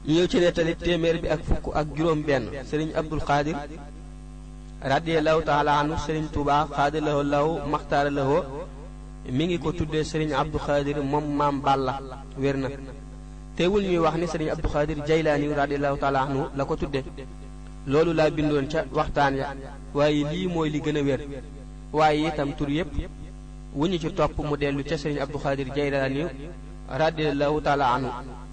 ñëw ci nettali téeméer bi ak fukk ak juróom benn sëriñ Abdul Xaadir radiyallahu taala anhu sëriñ Tuubaa xaadalahoo law maxtaara lahoo mi ngi ko tuddee sëriñ Abdul Xaadir moom maam Balla wér na teewul ñuy wax ni sëriñ Abdul Xaadir Jaylaani radiyallahu taala anhu la ko tudde loolu laa bindoon ca waxtaan ya waaye lii mooy li gën a wér waaye itam tur yépp wu ñu ci topp mu dellu ca sëriñ Abdul Xaadir Jaylaani radiyallahu taala anhu